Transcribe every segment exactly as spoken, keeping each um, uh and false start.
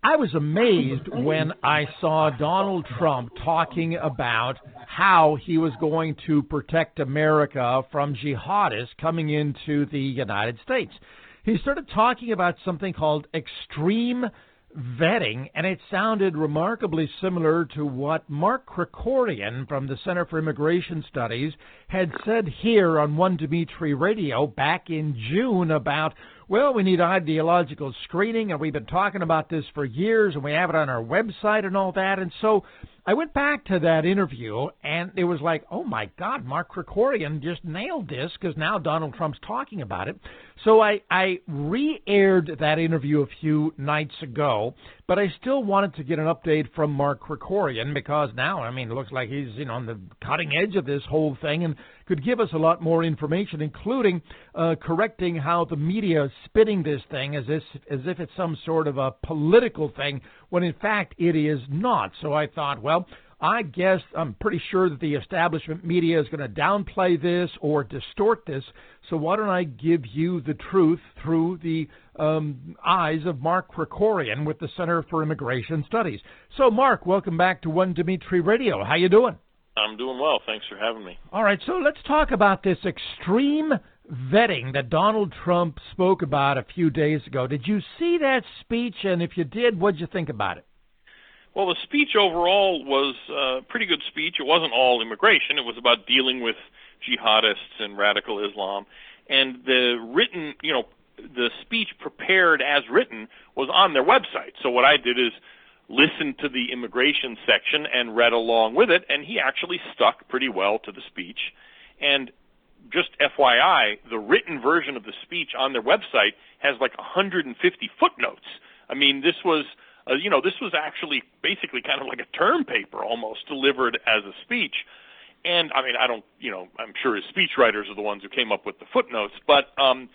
I was amazed when I saw Donald Trump talking about how he was going to protect America from jihadists coming into the United States. He started talking about something called extreme vetting, and it sounded remarkably similar to what Mark Krikorian from the Center for Immigration Studies had said here on One Dimitri Radio back in June about, well, we need ideological screening, and we've been talking about this for years, and we have it on our website and all that. And so I went back to that interview, and it was like, oh, my God, Mark Krikorian just nailed this because now Donald Trump's talking about it. So I, I re-aired that interview a few nights ago, but I still wanted to get an update from Mark Krikorian because now, I mean, it looks like he's, you know, on the cutting edge of this whole thing and could give us a lot more information, including uh, correcting how the media is spinning this thing as if, as if it's some sort of a political thing, when in fact it is not. So I thought, well, I guess I'm pretty sure that the establishment media is going to downplay this or distort this. So why don't I give you the truth through the um, eyes of Mark Krikorian with the Center for Immigration Studies. So, Mark, welcome back to One Dimitri Radio. How you doing? I'm doing well. Thanks for having me. All right, so let's talk about this extreme vetting that Donald Trump spoke about a few days ago. Did you see that speech? And if you did, what did you think about it? Well, the speech overall was a pretty good speech. It wasn't all immigration. It was about dealing with jihadists and radical Islam. And the written, you know, the speech prepared as written was on their website. So what I did is listened to the immigration section and read along with it, and he actually stuck pretty well to the speech. And just F Y I, the written version of the speech on their website has like one hundred fifty footnotes. I mean, this was... Uh, you know, this was actually basically kind of like a term paper almost delivered as a speech. And, I mean, I don't, you know, I'm sure his speechwriters are the ones who came up with the footnotes. But um,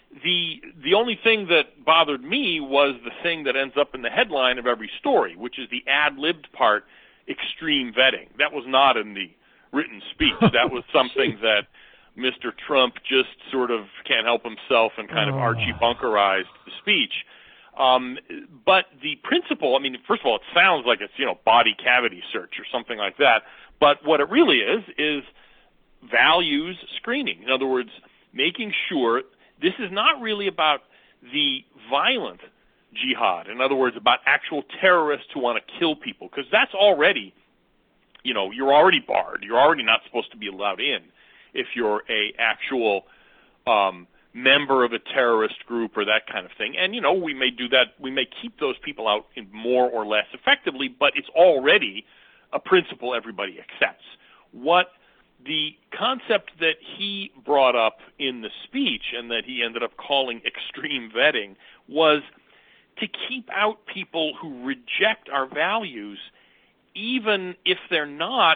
the the only thing that bothered me was the thing that ends up in the headline of every story, which is the ad-libbed part, extreme vetting. That was not in the written speech. That was something that Mister Trump just sort of can't help himself and kind of Archie Bunkerized the speech. Um, but the principle, I mean, first of all, it sounds like it's, you know, body cavity search or something like that. But what it really is, is values screening. In other words, making sure this is not really about the violent jihad. In other words, about actual terrorists who want to kill people, because that's already, you know, you're already barred. You're already not supposed to be allowed in if you're a actual um member of a terrorist group or that kind of thing. And, you know, we may do that, we may keep those people out in more or less effectively, but it's already a principle everybody accepts. What the concept that he brought up in the speech and that he ended up calling extreme vetting was to keep out people who reject our values, even if they're not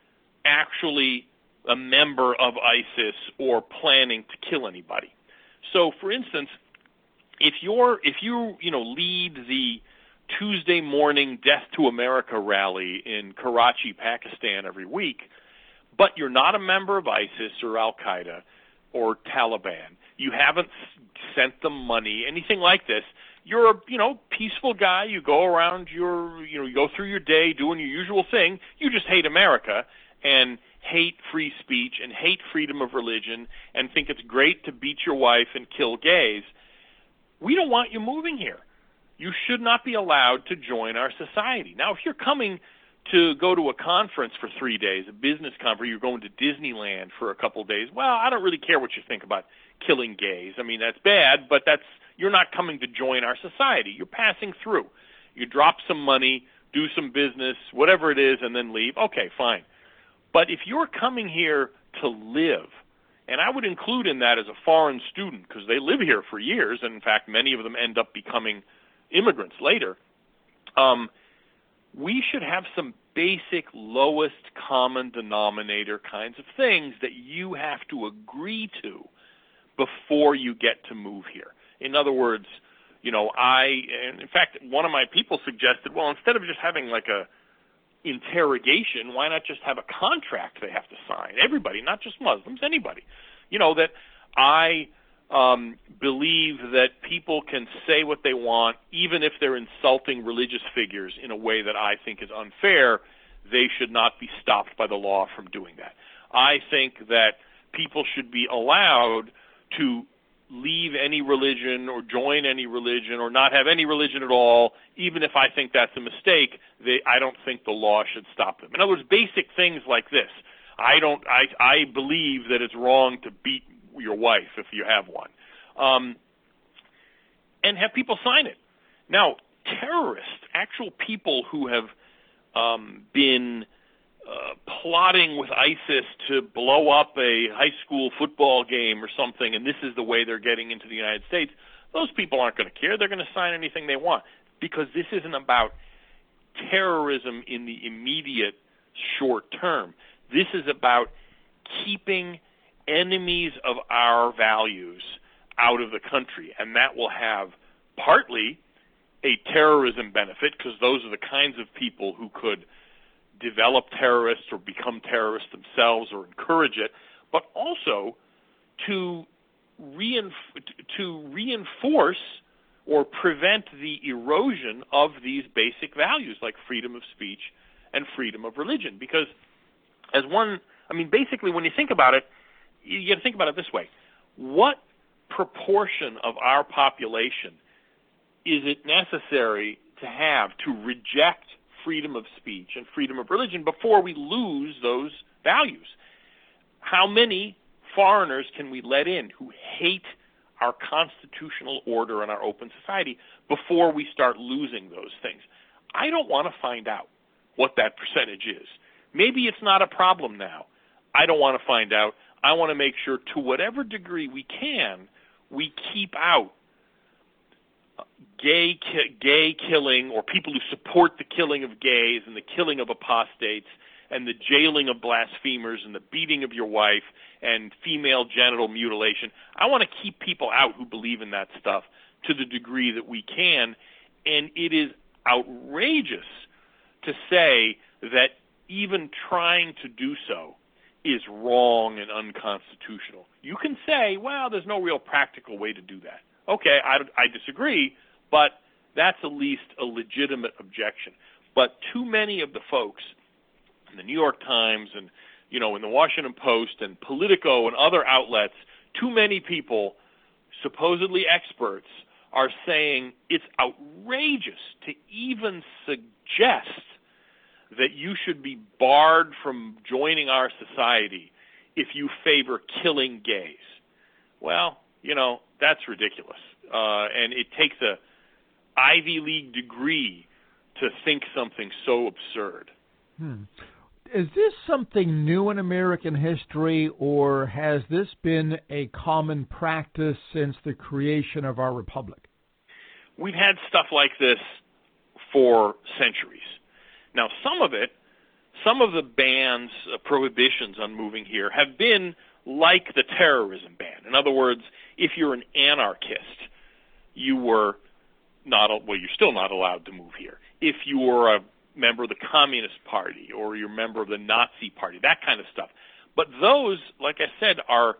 actually a member of ISIS or planning to kill anybody. So, for instance, if you're if you you know lead the Tuesday morning Death to America rally in Karachi, Pakistan every week, but you're not a member of ISIS or Al Qaeda or Taliban, you haven't sent them money, anything like this. You're a you know peaceful guy. You go around your you know you go through your day doing your usual thing. You just hate America and hate free speech and hate freedom of religion and think it's great to beat your wife and kill gays. We don't want you moving here. You should not be allowed to join our society. Now, if you're coming to go to a conference for three days, a business conference, you're going to Disneyland for a couple of days, well, I don't really care what you think about killing gays. I mean, that's bad, but that's you're not coming to join our society. You're passing through. You drop some money, do some business, whatever it is, and then leave. Okay, fine. But if you're coming here to live, and I would include in that as a foreign student because they live here for years, and in fact, many of them end up becoming immigrants later, um, we should have some basic lowest common denominator kinds of things that you have to agree to before you get to move here. In other words, you know, I, and in fact, one of my people suggested, well, instead of just having like a interrogation, why not just have a contract they have to sign? Everybody, not just Muslims, anybody. You know, that I um, believe that people can say what they want, even if they're insulting religious figures in a way that I think is unfair. They should not be stopped by the law from doing that. I think that people should be allowed to leave any religion or join any religion or not have any religion at all, even if I think that's a mistake. They, I don't think the law should stop them. In other words, basic things like this. I don't. I, I believe that it's wrong to beat your wife if you have one, um, and have people sign it. Now, terrorists, actual people who have um, been Uh, plotting with ISIS to blow up a high school football game or something, and this is the way they're getting into the United States, those people aren't going to care. They're going to sign anything they want, because this isn't about terrorism in the immediate short term. This is about keeping enemies of our values out of the country, and that will have partly a terrorism benefit, because those are the kinds of people who could develop terrorists or become terrorists themselves or encourage it, but also to reinf- to reinforce or prevent the erosion of these basic values like freedom of speech and freedom of religion. Because as one, I mean, basically when you think about it, you got to think about it this way. What proportion of our population is it necessary to have to reject freedom of speech and freedom of religion before we lose those values? How many foreigners can we let in who hate our constitutional order and our open society before we start losing those things? I don't want to find out what that percentage is. Maybe it's not a problem now. I don't want to find out. I want to make sure, to whatever degree we can, we keep out gay ki- gay killing, or people who support the killing of gays and the killing of apostates and the jailing of blasphemers and the beating of your wife and female genital mutilation. I want to keep people out who believe in that stuff to the degree that we can, and it is outrageous to say that even trying to do so is wrong and unconstitutional. You can say, well, there's no real practical way to do that. Okay, I, I disagree, but that's at least a legitimate objection. But too many of the folks in the New York Times and, you know, in the Washington Post and Politico and other outlets, too many people, supposedly experts, are saying it's outrageous to even suggest that you should be barred from joining our society if you favor killing gays. Well, you know, that's ridiculous. Uh, and it takes a Ivy League degree to think something so absurd. Hmm. Is this something new in American history, or has this been a common practice since the creation of our republic? We've had stuff like this for centuries. Now, some of it, some of the bans, uh, prohibitions on moving here have been like the terrorism ban. In other words, if you're an anarchist, you were not, well, you're still not allowed to move here. If you were a member of the Communist Party or you're a member of the Nazi Party, that kind of stuff. But those, like I said, are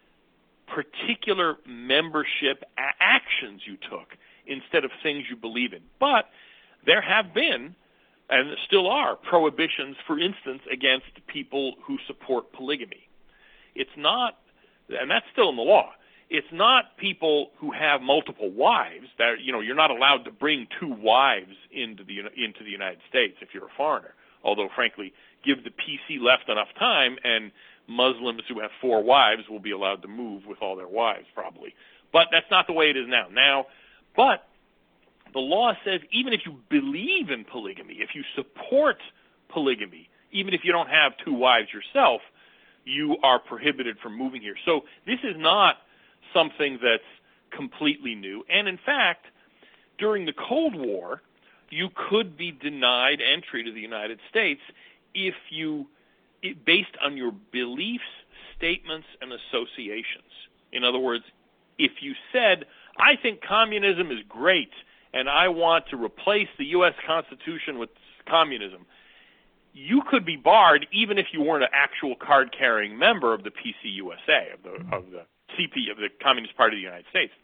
particular membership a- actions you took instead of things you believe in. But there have been, and still are, prohibitions, for instance, against people who support polygamy. It's not, and that's still in the law, it's not people who have multiple wives. That, you know, you're not allowed to bring two wives into the into the United States if you're a foreigner. Although, frankly, give the P C left enough time, and Muslims who have four wives will be allowed to move with all their wives, probably. But that's not the way it is now. Now, but the law says even if you believe in polygamy, if you support polygamy, even if you don't have two wives yourself, you are prohibited from moving here. So this is not something that's completely new. And in fact, during the Cold War, you could be denied entry to the United States if you, it, based on your beliefs, statements, and associations. In other words, if you said, I think communism is great, and I want to replace the U S Constitution with communism, you could be barred even if you weren't an actual card-carrying member of the P C U S A, of the, of the C P, of the Communist Party of the United States.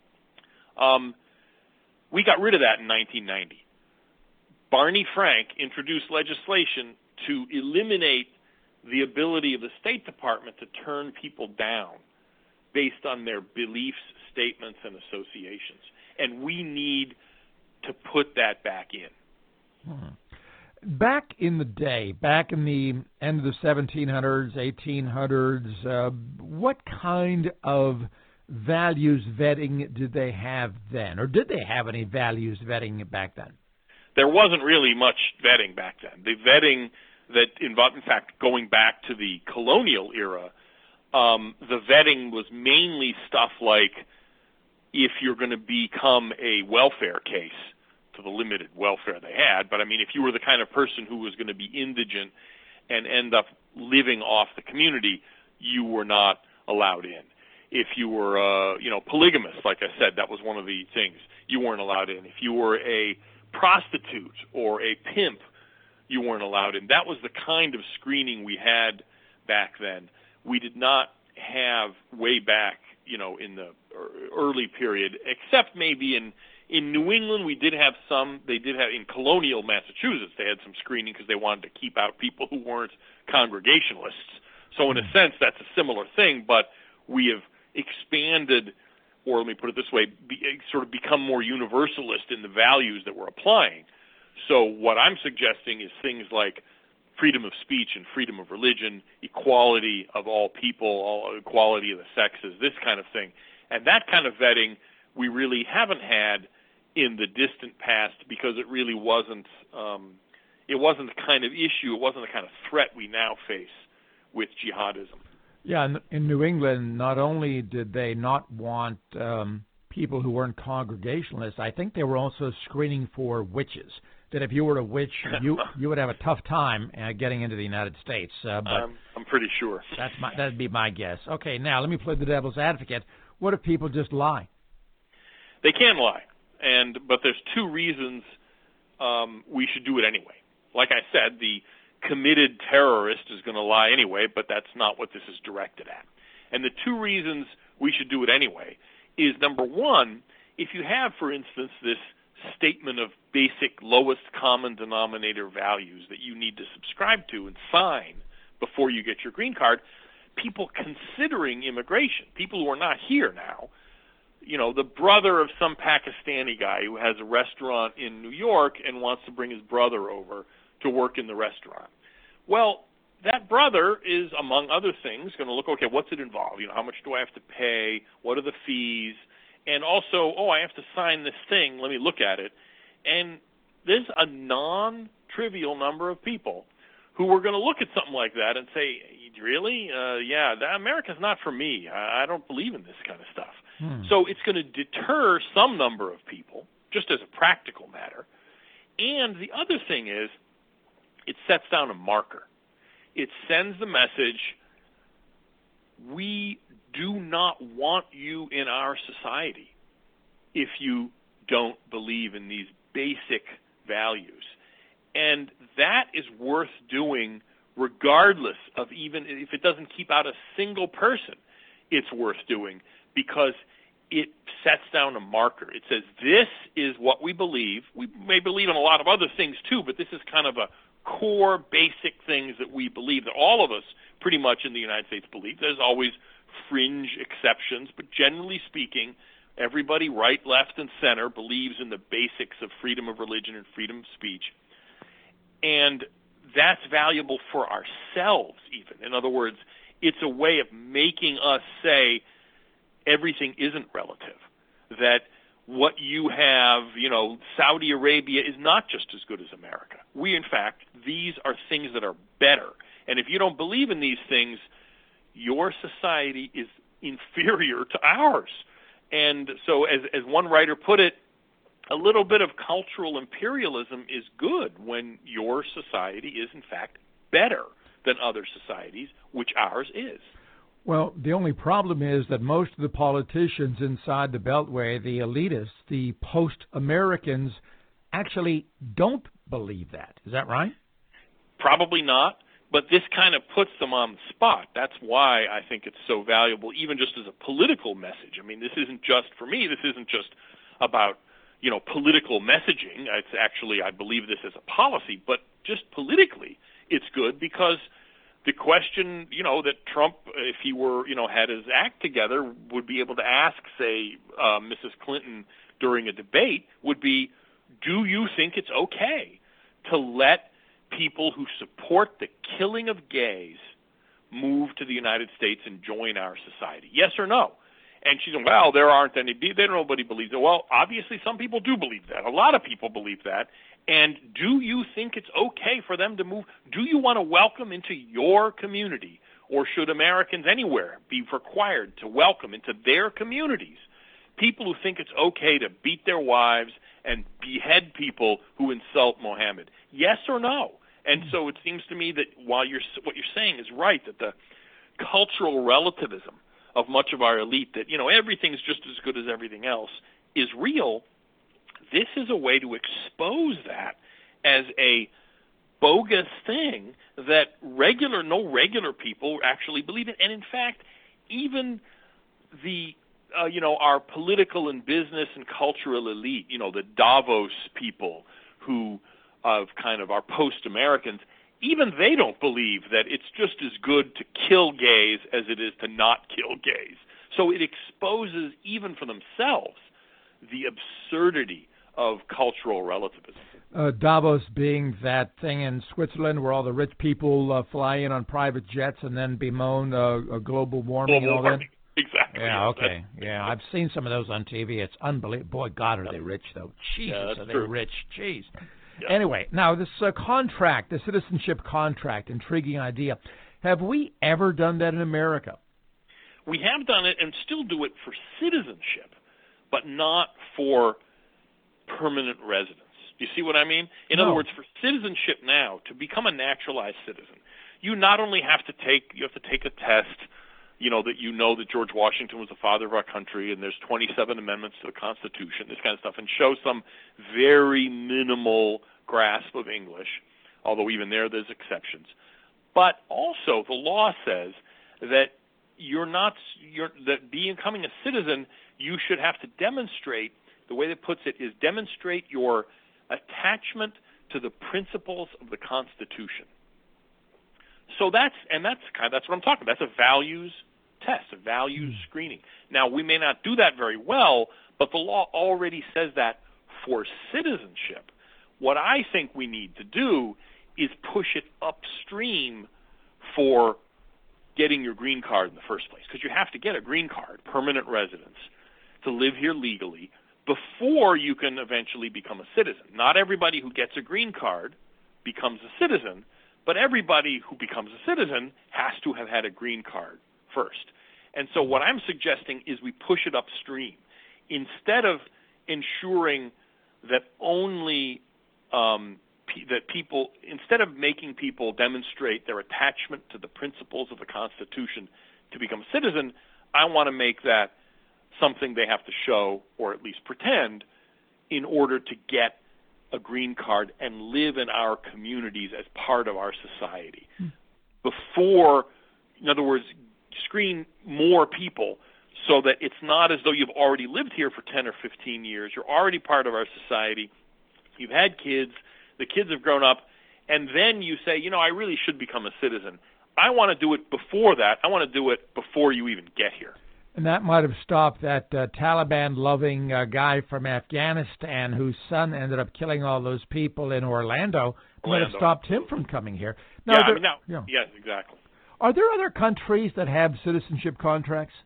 Um, we got rid of that in nineteen ninety. Barney Frank introduced legislation to eliminate the ability of the State Department to turn people down based on their beliefs, statements, and associations. And we need to put that back in. Hmm. Back in the day, back in the end of the seventeen hundreds, eighteen hundreds, uh, what kind of values vetting did they have then? Or did they have any values vetting back then? There wasn't really much vetting back then. The vetting that involved, in fact, going back to the colonial era, um, the vetting was mainly stuff like if you're going to become a welfare case, to the limited welfare they had, but I mean, if you were the kind of person who was going to be indigent and end up living off the community, you were not allowed in. If you were, uh, you know, polygamous, like I said, that was one of the things, you weren't allowed in. If you were a prostitute or a pimp, you weren't allowed in. That was the kind of screening we had back then. We did not have way back, you know, in the early period, except maybe in In New England, we did have some. They did have, in colonial Massachusetts, they had some screening because they wanted to keep out people who weren't Congregationalists. So in a sense, that's a similar thing, but we have expanded, or let me put it this way, be, sort of become more universalist in the values that we're applying. So what I'm suggesting is things like freedom of speech and freedom of religion, equality of all people, all, equality of the sexes, this kind of thing. And that kind of vetting we really haven't had in the distant past because it really wasn't um, it wasn't the kind of issue, it wasn't the kind of threat we now face with jihadism. Yeah, in, in New England, not only did they not want um, people who weren't Congregationalists, I think they were also screening for witches. That if you were a witch, you you would have a tough time uh, getting into the United States. Uh, but I'm, I'm pretty sure. That's my, that'd be my guess. Okay, now let me play the devil's advocate. What if people just lie? They can lie, and but there's two reasons um, we should do it anyway. Like I said, the committed terrorist is going to lie anyway, but that's not what this is directed at. And the two reasons we should do it anyway is, number one, if you have, for instance, this statement of basic lowest common denominator values that you need to subscribe to and sign before you get your green card, people considering immigration, people who are not here now, you know, the brother of some Pakistani guy who has a restaurant in New York and wants to bring his brother over to work in the restaurant. Well, that brother is, among other things, going to look, okay, what's it involve? You know, how much do I have to pay? What are the fees? And also, oh, I have to sign this thing. Let me look at it. And there's a non-trivial number of people who are going to look at something like that and say, really? Uh, yeah, that, America's not for me. I, I don't believe in this kind of stuff. Hmm. So it's going to deter some number of people, just as a practical matter. And the other thing is, it sets down a marker. It sends the message, we do not want you in our society if you don't believe in these basic values. And that is worth doing regardless of, even if it doesn't keep out a single person, it's worth doing because it sets down a marker. It says, this is what we believe. We may believe in a lot of other things too, but this is kind of a core basic things that we believe, that all of us pretty much in the United States believe. There's always fringe exceptions, but generally speaking, everybody right, left, and center believes in the basics of freedom of religion and freedom of speech. And that's valuable for ourselves even. In other words, it's a way of making us say everything isn't relative, that what you have, you know, Saudi Arabia is not just as good as America. We, in fact, these are things that are better. And if you don't believe in these things, your society is inferior to ours. And so as, as one writer put it, a little bit of cultural imperialism is good when your society is, in fact, better than other societies, which ours is. Well, the only problem is that most of the politicians inside the Beltway, the elitists, the post-Americans, actually don't believe that. Is that right? Probably not. but this kind of puts them on the spot. That's why I think it's so valuable, even just as a political message. I mean, this isn't just, for me, this isn't just about, you know, political messaging. It's actually, I believe this as a policy, but just politically, it's good because the question, you know, that Trump, if he were, you know, had his act together, would be able to ask, say, uh, Missus Clinton during a debate would be, do you think it's okay to let people who support the killing of gays move to the United States and join our society? Yes or no? And she said, well, there aren't any, they, nobody believes it. Well, obviously some people do believe that. A lot of people believe that. And do you think it's okay for them to move? Do you want to welcome into your community, or should Americans anywhere be required to welcome into their communities people who think it's okay to beat their wives and behead people who insult Mohammed? Yes or no? And so it seems to me that while you're, what you're saying is right, that the cultural relativism of much of our elite, that, you know, everything's just as good as everything else, is real. This is a way to expose that as a bogus thing that regular, no regular people actually believe in. And in fact, even the, uh, you know, our political and business and cultural elite, you know, the Davos people who of kind of our post-Americans, even they don't believe that it's just as good to kill gays as it is to not kill gays. So it exposes, even for themselves, the absurdity of cultural relativism. Uh, Davos being that thing in Switzerland where all the rich people uh, fly in on private jets and then bemoan uh, uh, global warming global and all warming. that? Exactly. Yeah, okay. Yeah, I've seen some of those on T V. It's unbelievable. Boy, God, are they rich, though. Jesus, yeah, are they true. rich. Jeez. Yeah. Anyway, now this uh, contract, the citizenship contract, intriguing idea. Have we ever done that in America? We have done it and still do it for citizenship, but not for permanent residence. Do you see what I mean? In No. other words, for citizenship now, to become a naturalized citizen, you not only have to take, you have to take a test, you know, that you know that George Washington was the father of our country and there's twenty-seven amendments to the Constitution, this kind of stuff, and show some very minimal grasp of English, although even there there's exceptions. But also the law says that you're not, you're, that becoming a citizen, you should have to demonstrate, the way that puts it is demonstrate your attachment to the principles of the Constitution. So that's, and that's kind of, that's what I'm talking about. That's a values test, a values mm. screening. Now, we may not do that very well, but the law already says that for citizenship. What I think we need to do is push it upstream for getting your green card in the first place, because you have to get a green card, permanent residence, to live here legally before you can eventually become a citizen. Not everybody who gets a green card becomes a citizen, but everybody who becomes a citizen has to have had a green card first. And so what I'm suggesting is we push it upstream. Instead of ensuring that only um, pe- that people, instead of making people demonstrate their attachment to the principles of the Constitution to become a citizen, I want to make that something they have to show, or at least pretend, in order to get a green card and live in our communities as part of our society. Hmm. Before, in other words, screen more people so that it's not as though you've already lived here for ten or fifteen years. You're already part of our society. You've had kids. The kids have grown up. And then you say, you know, I really should become a citizen. I want to do it before that. I want to do it before you even get here. And that might have stopped that uh, Taliban-loving uh, guy from Afghanistan whose son ended up killing all those people in Orlando. It might have stopped him from coming here. Now, yeah, there, I mean, now, you know, yes, exactly. Are there other countries that have citizenship contracts?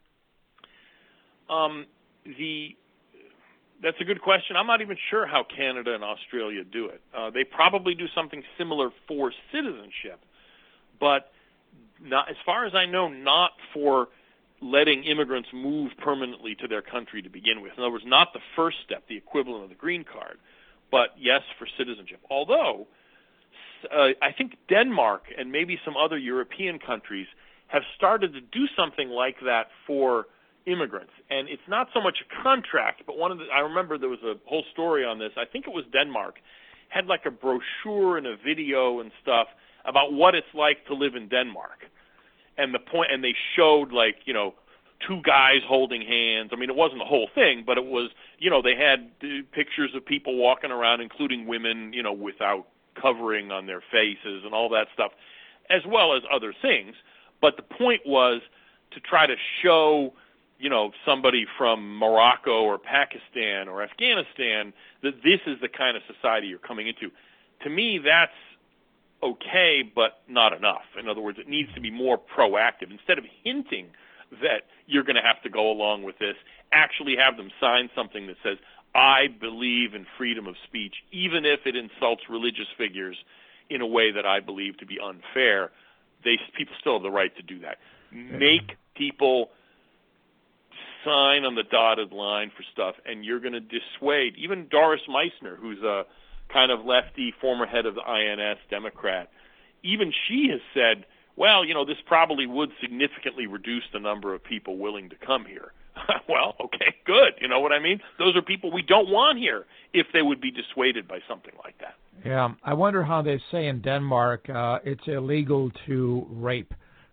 Um, the that's a good question. I'm not even sure how Canada and Australia do it. Uh, they probably do something similar for citizenship, but not, as far as I know, not for letting immigrants move permanently to their country to begin with. In other words, not the first step, the equivalent of the green card, but yes, for citizenship. Although, uh, I think Denmark and maybe some other European countries have started to do something like that for immigrants. And it's not so much a contract, but one of the, I remember there was a whole story on this. I think it was Denmark. had like a brochure and a video and stuff about what it's like to live in Denmark. And the point, and they showed like, you know, two guys holding hands. I mean, it wasn't the whole thing, but it was, you know, they had uh, pictures of people walking around, including women, you know, without covering on their faces and all that stuff, as well as other things. But the point was to try to show, you know, somebody from Morocco or Pakistan or Afghanistan that this is the kind of society you're coming into. To me, that's okay, but not enough. In other words, it needs to be more proactive. Instead of hinting that you're going to have to go along with this, actually have them sign something that says, I believe in freedom of speech, even if it insults religious figures in a way that I believe to be unfair. They people still have the right to do that. Make people sign on the dotted line for stuff, and you're going to dissuade. Even Doris Meissner, who's a kind of lefty, former head of the I N S Democrat, even she has said, well, you know, this probably would significantly reduce the number of people willing to come here. Well, okay, good. You know what I mean? Those are people we don't want here if they would be dissuaded by something like that. Yeah, I wonder how they say in Denmark uh, it's illegal to rape.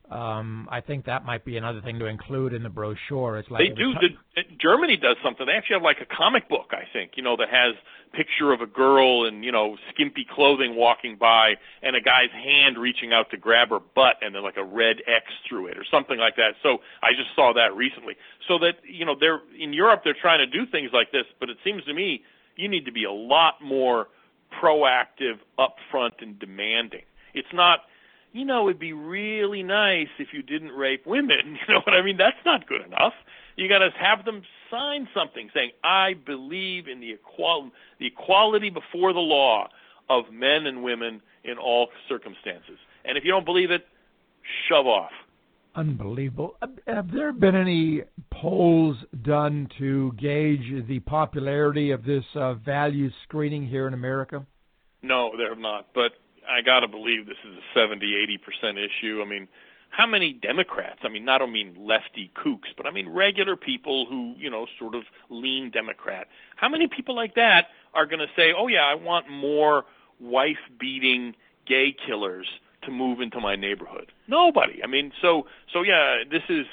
Um, I think that might be another thing to include in the brochure. It's like they do. T- the, Germany does something. They actually have like a comic book, I think, you know, that has a picture of a girl in, you know, skimpy clothing walking by and a guy's hand reaching out to grab her butt and then like a red X through it or something like that. So I just saw that recently. So that, you know, they're in Europe, they're trying to do things like this, but it seems to me you need to be a lot more proactive, upfront, and demanding. It's not, you know, it'd be really nice if you didn't rape women. You know what I mean? That's not good enough. You got to have them sign something saying, I believe in the, equal- the equality before the law of men and women in all circumstances. And if you don't believe it, shove off. Unbelievable. Have there been any polls done to gauge the popularity of this uh, value screening here in America? No, there have not. But I got to believe this is a seventy, eighty percent issue. I mean, how many Democrats, I mean, not I mean lefty kooks, but I mean regular people who, you know, sort of lean Democrat. How many people like that are going to say, oh, yeah, I want more wife-beating gay killers to move into my neighborhood? Nobody. I mean, so, so yeah, this is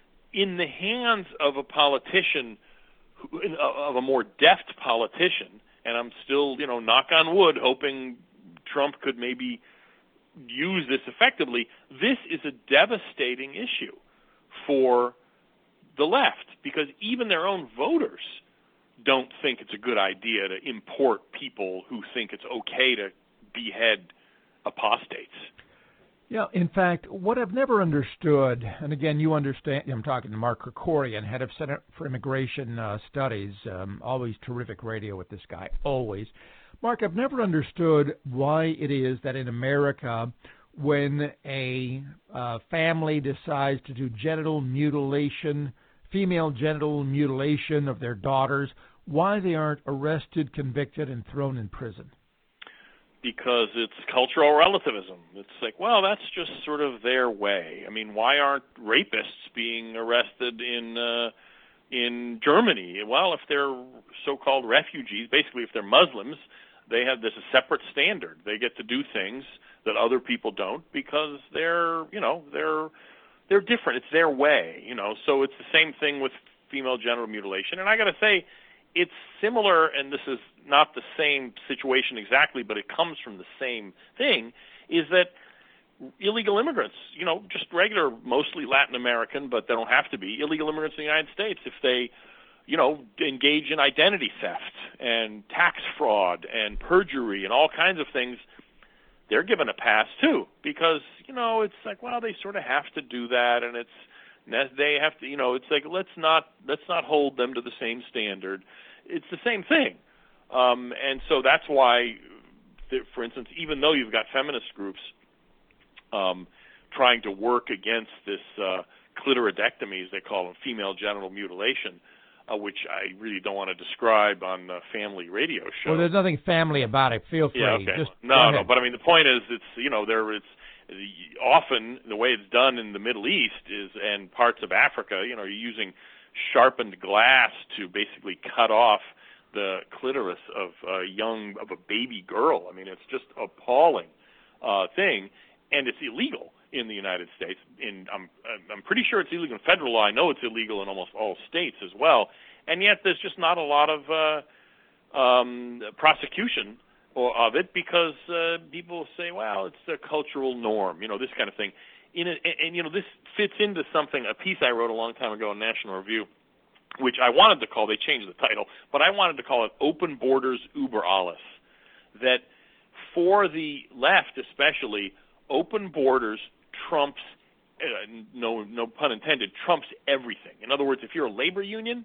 in the hands of a politician, who, of a more deft politician, and I'm still, you know, knock on wood, hoping Trump could maybe use this effectively. This is a devastating issue for the left because even their own voters don't think it's a good idea to import people who think it's okay to behead apostates. Yeah, in fact, what I've never understood, and again, you understand, I'm talking to Mark Krikorian, head of Center for Immigration uh, Studies, um, always terrific radio with this guy, always. Mark, I've never understood why it is that in America, when a uh, family decides to do genital mutilation, female genital mutilation of their daughters, why they aren't arrested, convicted, and thrown in prison. Because it's cultural relativism. It's like, well, that's just sort of their way. I mean, why aren't rapists being arrested in uh, in Germany? Well, if they're so-called refugees, basically if they're Muslims, they have this a separate standard. They get to do things that other people don't because they're, you know, they're they're different. It's their way, you know. So it's the same thing with female genital mutilation. And I got to say, it's similar, and this is not the same situation exactly, but it comes from the same thing, is that illegal immigrants, you know, just regular, mostly Latin American, but they don't have to be, illegal immigrants in the United States, if they, you know, engage in identity theft and tax fraud and perjury and all kinds of things, they're given a pass too, because, you know, it's like, well, they sort of have to do that, and it's, they have to, you know, it's like, let's not, let's not hold them to the same standard. It's the same thing. Um, and so that's why, for instance, even though you've got feminist groups um, trying to work against this uh, clitoridectomy, as they call them, female genital mutilation, uh, which I really don't want to describe on the family radio show. Well, there's nothing family about it. Feel free. Yeah, okay. Just no, no, but I mean, the point is, it's, you know, there it's often the way it's done in the Middle East is, and parts of Africa, you know, you're using sharpened glass to basically cut off the clitoris of a young, of a baby girl. I mean, it's just appalling uh, thing, and it's illegal in the United States. In I'm I'm pretty sure it's illegal in federal law. I know it's illegal in almost all states as well, and yet there's just not a lot of uh, um, prosecution or of it because uh, people say, well, it's a cultural norm, you know, this kind of thing. In a, and, and you know, this fits into something, a piece I wrote a long time ago in National Review, which I wanted to call, they changed the title, but I wanted to call it Open Borders Über Alles. That for the left especially, open borders trumps, uh, no no pun intended, trumps everything. In other words, if you're a labor union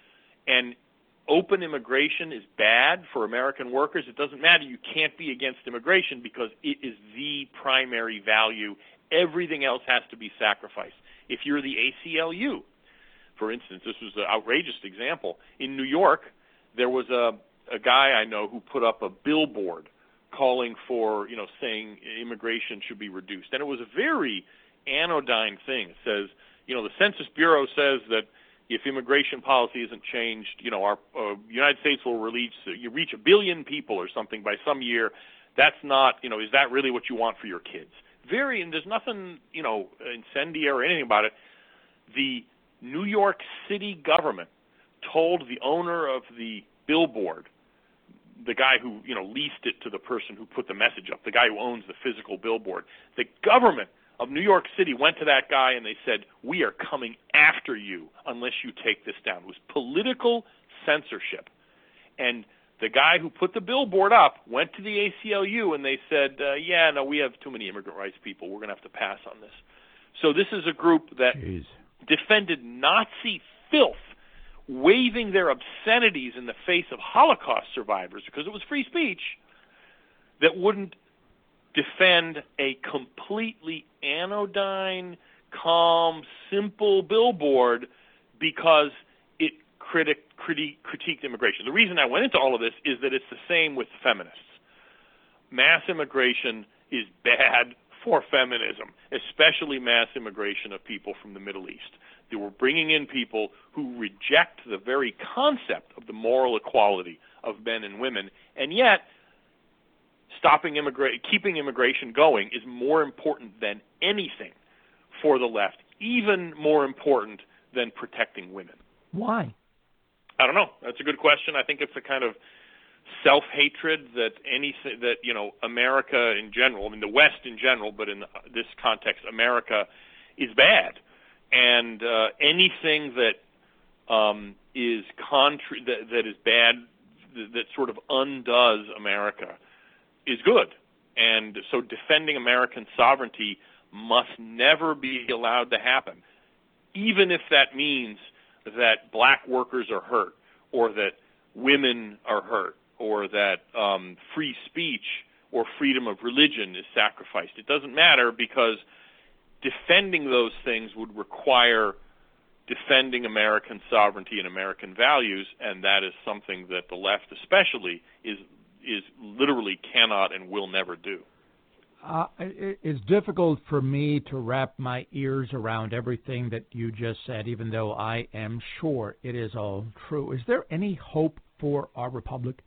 and open immigration is bad for American workers, it doesn't matter. You can't be against immigration because it is the primary value. Everything else has to be sacrificed. If you're the A C L U, for instance, this was an outrageous example. In New York, there was a, a guy I know who put up a billboard calling for, you know, saying immigration should be reduced. And it was a very anodyne thing. It says, you know, the Census Bureau says that if immigration policy isn't changed, you know, our uh, United States will release, uh, you reach a billion people or something by some year. That's not, you know, is that really what you want for your kids? Very, and there's nothing, you know, incendiary or anything about it. The New York City government told the owner of the billboard, the guy who, you know, leased it to the person who put the message up, the guy who owns the physical billboard, the government of New York City went to that guy and they said, we are coming after you unless you take this down. It was political censorship. And the guy who put the billboard up went to the A C L U and they said, uh, yeah, no, we have too many immigrant rights people. We're going to have to pass on this. So this is a group that Jeez. defended Nazi filth, waving their obscenities in the face of Holocaust survivors, because it was free speech, that wouldn't defend a completely anodyne, calm, simple billboard because it critic, critique, critiqued immigration. The reason I went into all of this is that it's the same with feminists. Mass immigration is bad for feminism, especially mass immigration of people from the Middle East. They were bringing in people who reject the very concept of the moral equality of men and women, and yet stopping immigra- keeping immigration going is more important than anything for the left, even more important than protecting women. Why? I don't know. That's a good question. I think it's a kind of self-hatred that anything that, you know, America in general, I mean the West in general, but in this context, America is bad. And uh, anything that um, is contra- that, that is bad, that, that sort of undoes America, is good. And so defending American sovereignty must never be allowed to happen, even if that means that black workers are hurt, or that women are hurt, or that um, free speech or freedom of religion is sacrificed. It doesn't matter, because defending those things would require defending American sovereignty and American values, and that is something that the left especially is is literally cannot and will never do. Uh, it, it's difficult for me to wrap my ears around everything that you just said, even though I am sure it is all true. Is there any hope for our republic?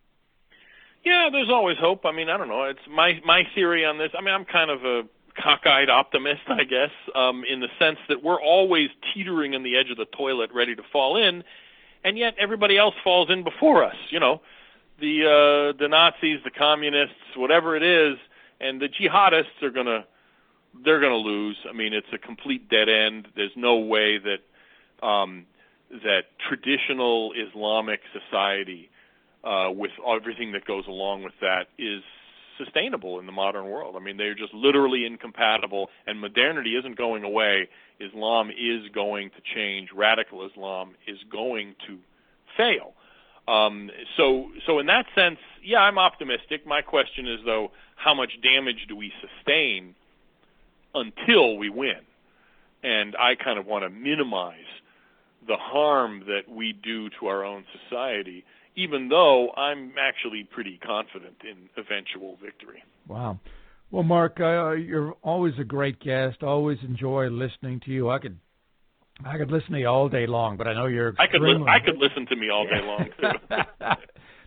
Yeah, there's always hope. I mean, I don't know. It's my my theory on this. I mean, I'm kind of a cockeyed optimist, I guess, um, in the sense that we're always teetering on the edge of the toilet, ready to fall in, and yet everybody else falls in before us. You know, the uh, the Nazis, the communists, whatever it is, and the jihadists are gonna they're gonna lose. I mean, it's a complete dead end. There's no way that um, that traditional Islamic society, uh, with everything that goes along with that, is sustainable in the modern world. I mean, they're just literally incompatible, and modernity isn't going away. Islam is going to change. Radical Islam is going to fail. Um, so, so in that sense, yeah, I'm optimistic. My question is, though, how much damage do we sustain until we win? And I kind of want to minimize the harm that we do to our own society, even though I'm actually pretty confident in eventual victory. Wow. Well, Mark, uh, you're always a great guest. Always enjoy listening to you. I could I could listen to you all day long, but I know you're extremely... I could, li- I could listen to me all day long, too.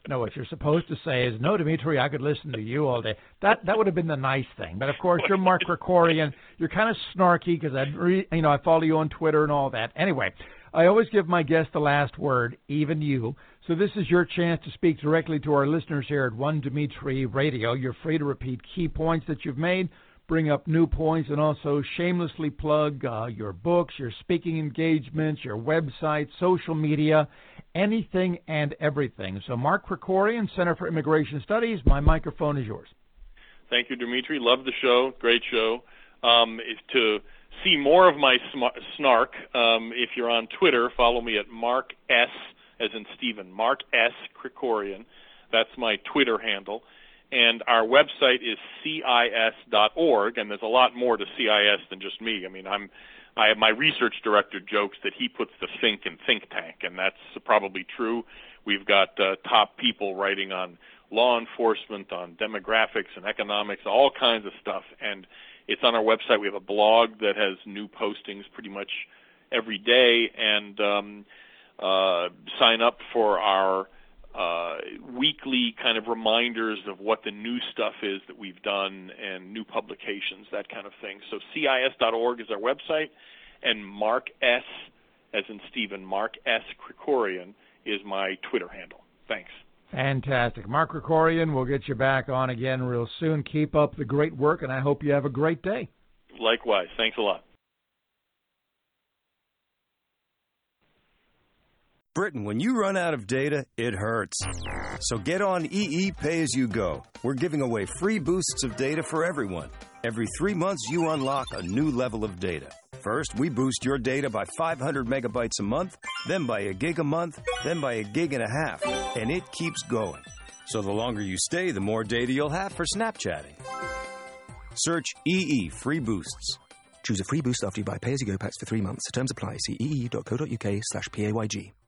No, what you're supposed to say is, no, Dimitri, I could listen to you all day. That that would have been the nice thing. But, of course, you're Mark Krikorian. You're kind of snarky because I, re- you know, I follow you on Twitter and all that. Anyway, I always give my guests the last word, even you. So this is your chance to speak directly to our listeners here at One Dimitri Radio. You're free to repeat key points that you've made, bring up new points, and also shamelessly plug uh, your books, your speaking engagements, your website, social media, anything and everything. So Mark Krikorian, Center for Immigration Studies, my microphone is yours. Thank you, Dimitri. Love the show. Great show. Um, if to see more of my sm- snark, um, if you're on Twitter, follow me at Mark S., as in Stephen, Mark S. Krikorian. That's my Twitter handle. And our website is C I S dot org, and there's a lot more to C I S than just me. I mean, I'm, I have my research director jokes that he puts the think in think tank, and that's probably true. We've got uh, top people writing on law enforcement, on demographics and economics, all kinds of stuff. And it's on our website. We have a blog that has new postings pretty much every day, and um, uh, sign up for our Uh, weekly kind of reminders of what the new stuff is that we've done and new publications, that kind of thing. So C I S dot org is our website, and Mark S., as in Stephen, Mark S. Krikorian is my Twitter handle. Thanks. Fantastic. Mark Krikorian, we'll get you back on again real soon. Keep up the great work, and I hope you have a great day. Likewise. Thanks a lot. Britain, when you run out of data, it hurts. So get on E E Pay As You Go. We're giving away free boosts of data for everyone. Every three months, you unlock a new level of data. First, we boost your data by five hundred megabytes a month, then by a gig a month, then by a gig and a half, and it keeps going. So the longer you stay, the more data you'll have for Snapchatting. Search E E Free Boosts. Choose a free boost after you buy pay-as-you-go packs for three months. Terms apply. See ee.co.uk slash PAYG.